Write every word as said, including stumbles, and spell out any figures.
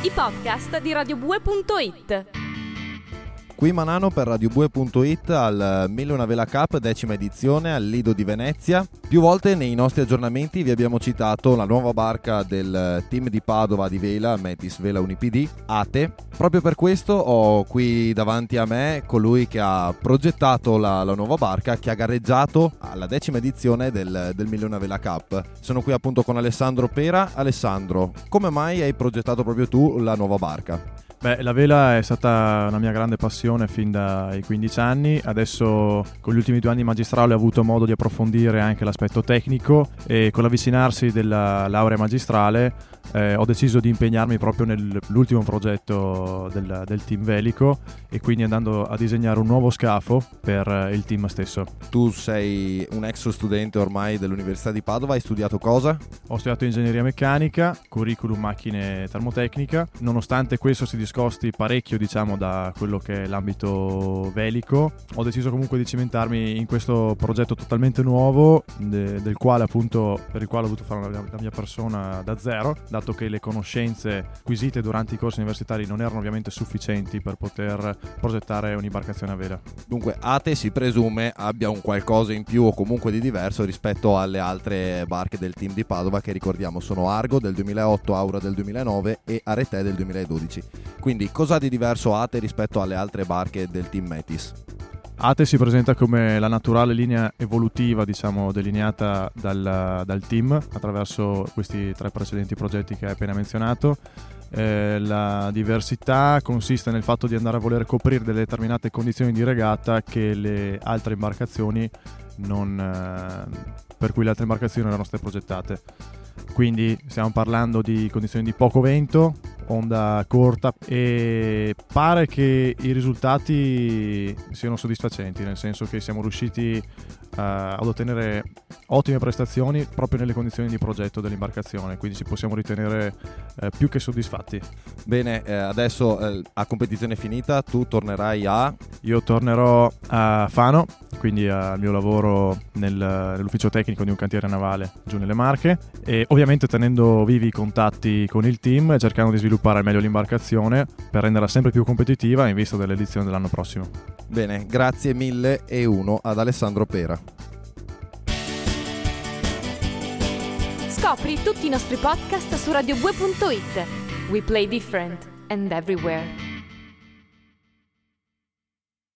i podcast di radiobue punto it. Qui Manano per radiobue punto it al Mille e una Vela Cup, decima edizione al Lido di Venezia. Più volte nei nostri aggiornamenti vi abbiamo citato la nuova barca del team di Padova di vela, Metis Vela Unipd, Ate. Proprio per questo ho qui davanti a me colui che ha progettato la, la nuova barca, che ha gareggiato alla decima edizione del, del Mille e una Vela Cup. Sono qui appunto con Alessandro Pera. Alessandro, come mai hai progettato proprio tu la nuova barca? Beh, la vela è stata una mia grande passione fin dai quindici anni. Adesso con gli ultimi due anni di magistrale ho avuto modo di approfondire anche l'aspetto tecnico e con l'avvicinarsi della laurea magistrale eh, ho deciso di impegnarmi proprio nell'ultimo progetto del, del team velico, e quindi andando a disegnare un nuovo scafo per il team stesso. Tu sei un ex studente ormai dell'Università di Padova, hai studiato cosa? Ho studiato ingegneria meccanica, curriculum macchine termotecnica. Nonostante questo si discosti parecchio, diciamo, da quello che è l'ambito velico, ho deciso comunque di cimentarmi in questo progetto totalmente nuovo, de- del quale appunto per il quale ho voluto fare la, la mia persona da zero, dato che le conoscenze acquisite durante i corsi universitari non erano ovviamente sufficienti per poter progettare un'imbarcazione a vela. Dunque Ate si presume abbia un qualcosa in più o comunque di diverso rispetto alle altre barche del team di Padova, che ricordiamo sono Argo del duemilaotto, Aura del duemilanove e Arete del duemiladodici. Quindi cosa ha di diverso Ate rispetto alle altre barche del team Metis? Ate si presenta come la naturale linea evolutiva, diciamo, delineata dal, dal team attraverso questi tre precedenti progetti che hai appena menzionato. Eh, la diversità consiste nel fatto di andare a voler coprire delle determinate condizioni di regata che le altre imbarcazioni non, eh, per cui le altre imbarcazioni erano state progettate. Quindi stiamo parlando di condizioni di poco vento, onda corta, e pare che i risultati siano soddisfacenti, nel senso che siamo riusciti uh, ad ottenere ottime prestazioni proprio nelle condizioni di progetto dell'imbarcazione, quindi ci possiamo ritenere uh, più che soddisfatti. Bene, eh, adesso eh, a competizione finita tu tornerai a... Io tornerò a Fano, quindi al mio lavoro nel, nell'ufficio tecnico di un cantiere navale giù nelle Marche, e ovviamente tenendo vivi i contatti con il team e cercando di sviluppare al meglio l'imbarcazione per renderla sempre più competitiva in vista dell'edizione dell'anno prossimo. Bene, grazie mille e uno ad Alessandro Pera. Scopri tutti i nostri podcast su radiobue punto it. We play different and everywhere.